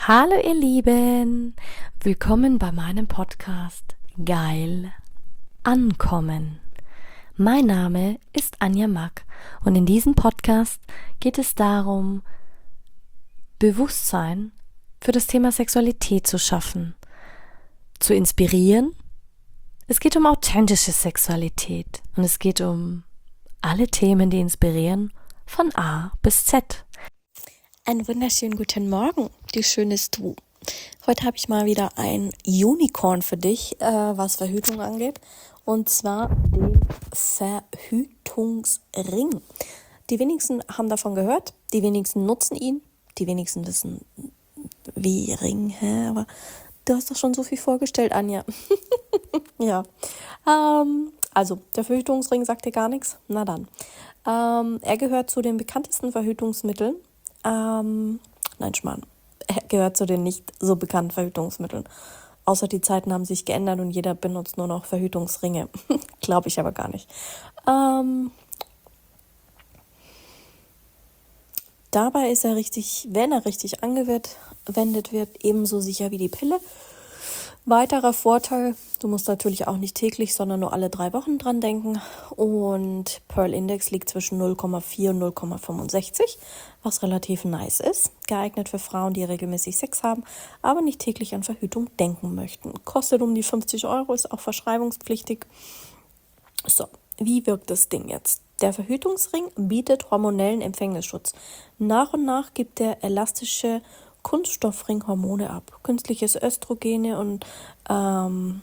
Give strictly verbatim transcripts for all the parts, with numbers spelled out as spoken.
Hallo ihr Lieben, willkommen bei meinem Podcast Geil Ankommen. Mein Name ist Anja Mack und in diesem Podcast geht es darum, Bewusstsein für das Thema Sexualität zu schaffen, zu inspirieren. Es geht um authentische Sexualität und es geht um alle Themen, die inspirieren, von A bis Z. Einen wunderschönen guten Morgen, du schönes Du. Heute habe ich mal wieder ein Unicorn für dich, äh, was Verhütung angeht. Und zwar den Verhütungsring. Die wenigsten haben davon gehört, die wenigsten nutzen ihn, die wenigsten wissen, wie Ring, hä? Aber du hast doch schon so viel vorgestellt, Anja. ja, ähm, also der Verhütungsring sagt dir gar nichts? Na dann. Ähm, er gehört zu den bekanntesten Verhütungsmitteln. Ähm, nein, Schmarrn. Er gehört zu den nicht so bekannten Verhütungsmitteln. Außer die Zeiten haben sich geändert und jeder benutzt nur noch Verhütungsringe. Glaube ich aber gar nicht. Ähm, dabei ist er richtig, wenn er richtig angewendet wird, ebenso sicher wie die Pille. Weiterer Vorteil, du musst natürlich auch nicht täglich, sondern nur alle drei Wochen dran denken. Und Pearl Index liegt zwischen null Komma vier und null Komma fünfundsechzig, was relativ nice ist. Geeignet für Frauen, die regelmäßig Sex haben, aber nicht täglich an Verhütung denken möchten. Kostet um die fünfzig Euro, ist auch verschreibungspflichtig. So, wie wirkt das Ding jetzt? Der Verhütungsring bietet hormonellen Empfängnisschutz. Nach und nach gibt der elastische Kunststoffring Hormone ab. Künstliches Östrogene und ähm,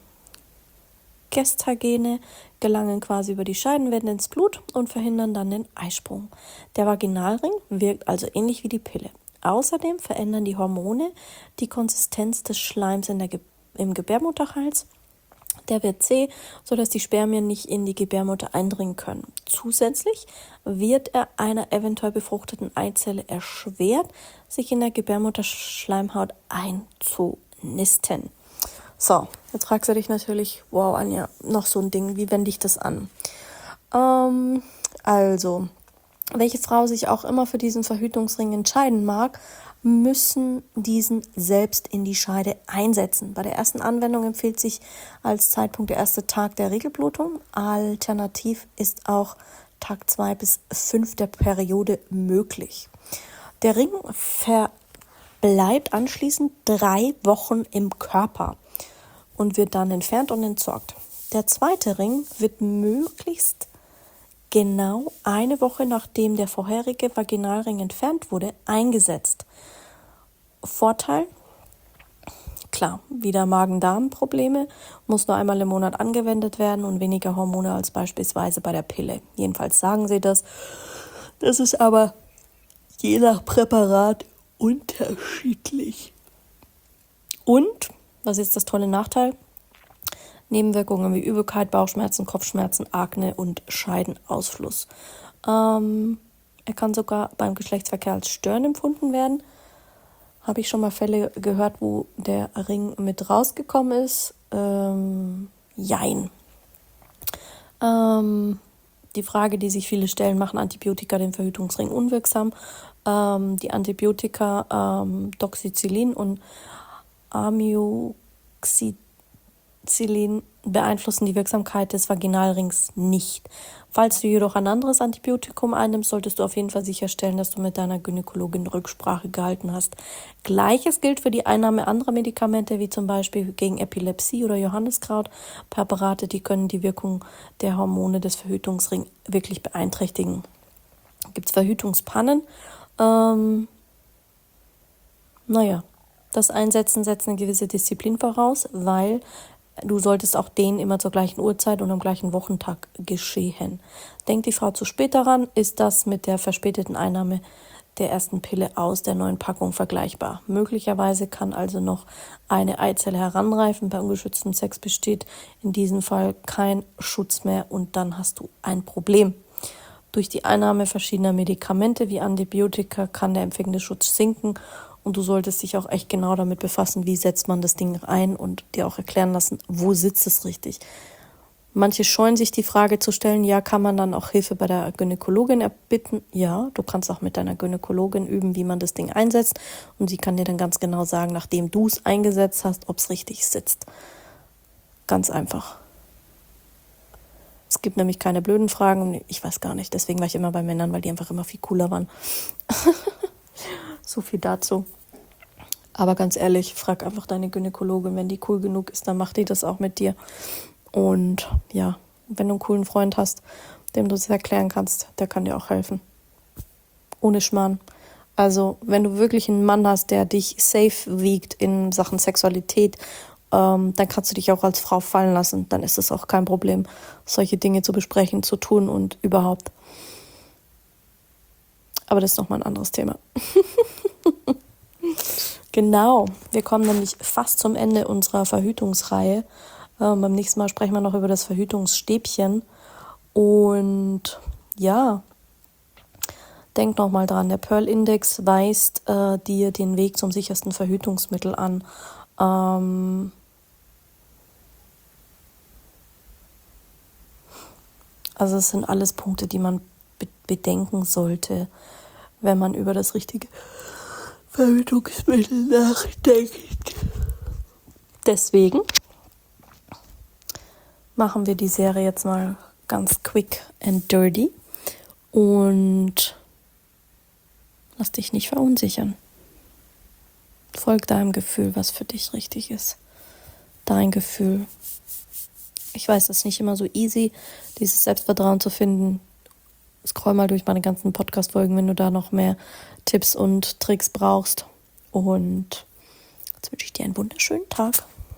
Gestagene gelangen quasi über die Scheidenwände ins Blut und verhindern dann den Eisprung. Der Vaginalring wirkt also ähnlich wie die Pille. Außerdem verändern die Hormone die Konsistenz des Schleims in der Ge- im Gebärmutterhals. Der wird zäh, sodass die Spermien nicht in die Gebärmutter eindringen können. Zusätzlich wird er einer eventuell befruchteten Eizelle erschwert, sich in der Gebärmutterschleimhaut einzunisten. So, jetzt fragst du dich natürlich, wow Anja, noch so ein Ding, wie wende ich das an? Ähm, also, welche Frau sich auch immer für diesen Verhütungsring entscheiden mag, müssen diesen selbst in die Scheide einsetzen. Bei der ersten Anwendung empfiehlt sich als Zeitpunkt der erste Tag der Regelblutung. Alternativ ist auch Tag zwei bis fünf der Periode möglich. Der Ring verbleibt anschließend drei Wochen im Körper und wird dann entfernt und entsorgt. Der zweite Ring wird möglichst genau eine Woche nachdem der vorherige Vaginalring entfernt wurde, eingesetzt. Vorteil? Klar, wieder Magen-Darm-Probleme, muss nur einmal im Monat angewendet werden und weniger Hormone als beispielsweise bei der Pille. Jedenfalls sagen sie das. Das ist aber je nach Präparat unterschiedlich. Und, was ist das tolle Nachteil? Nebenwirkungen wie Übelkeit, Bauchschmerzen, Kopfschmerzen, Akne und Scheidenausfluss. Ähm, er kann sogar beim Geschlechtsverkehr als störend empfunden werden. Habe ich schon mal Fälle gehört, wo der Ring mit rausgekommen ist? Ähm, jein. Ähm, die Frage, die sich viele stellen, machen Antibiotika den Verhütungsring unwirksam? Ähm, die Antibiotika ähm, Doxycyclin und Amioxicillin beeinflussen die Wirksamkeit des Vaginalrings nicht. Falls du jedoch ein anderes Antibiotikum einnimmst, solltest du auf jeden Fall sicherstellen, dass du mit deiner Gynäkologin Rücksprache gehalten hast. Gleiches gilt für die Einnahme anderer Medikamente, wie zum Beispiel gegen Epilepsie oder Johanniskraut-Präparate, die können die Wirkung der Hormone des Verhütungsrings wirklich beeinträchtigen. Gibt es Verhütungspannen? Ähm, naja, das Einsetzen setzt eine gewisse Disziplin voraus, weil du solltest auch den immer zur gleichen Uhrzeit und am gleichen Wochentag geschehen. Denkt die Frau zu spät daran, ist das mit der verspäteten Einnahme der ersten Pille aus der neuen Packung vergleichbar. Möglicherweise kann also noch eine Eizelle heranreifen. Bei ungeschütztem Sex besteht in diesem Fall kein Schutz mehr und dann hast du ein Problem. Durch die Einnahme verschiedener Medikamente wie Antibiotika kann der Empfängnisschutz sinken. Und du solltest dich auch echt genau damit befassen, wie setzt man das Ding ein und dir auch erklären lassen, wo sitzt es richtig. Manche scheuen sich, die Frage zu stellen, ja, kann man dann auch Hilfe bei der Gynäkologin erbitten? Ja, du kannst auch mit deiner Gynäkologin üben, wie man das Ding einsetzt. Und sie kann dir dann ganz genau sagen, nachdem du es eingesetzt hast, ob es richtig sitzt. Ganz einfach. Es gibt nämlich keine blöden Fragen und ich weiß gar nicht. Deswegen war ich immer bei Männern, weil die einfach immer viel cooler waren. So viel dazu. Aber ganz ehrlich, frag einfach deine Gynäkologin. Wenn die cool genug ist, dann macht die das auch mit dir. Und ja, wenn du einen coolen Freund hast, dem du es erklären kannst, der kann dir auch helfen. Ohne Schmarrn. Also wenn du wirklich einen Mann hast, der dich safe wiegt in Sachen Sexualität, ähm, dann kannst du dich auch als Frau fallen lassen. Dann ist es auch kein Problem, solche Dinge zu besprechen, zu tun und überhaupt. Aber das ist nochmal ein anderes Thema. Genau, wir kommen nämlich fast zum Ende unserer Verhütungsreihe. Ähm, beim nächsten Mal sprechen wir noch über das Verhütungsstäbchen. Und ja, denk nochmal dran, der Pearl-Index weist äh, dir den Weg zum sichersten Verhütungsmittel an. Ähm, also es sind alles Punkte, die man be- bedenken sollte, wenn man über das richtige Verhütungsmittel nachdenkt. Deswegen machen wir die Serie jetzt mal ganz quick and dirty und lass dich nicht verunsichern. Folg deinem Gefühl, was für dich richtig ist. Dein Gefühl. Ich weiß, es ist nicht immer so easy, dieses Selbstvertrauen zu finden. Scroll mal durch meine ganzen Podcast-Folgen, wenn du da noch mehr Tipps und Tricks brauchst. Und jetzt wünsche ich dir einen wunderschönen Tag.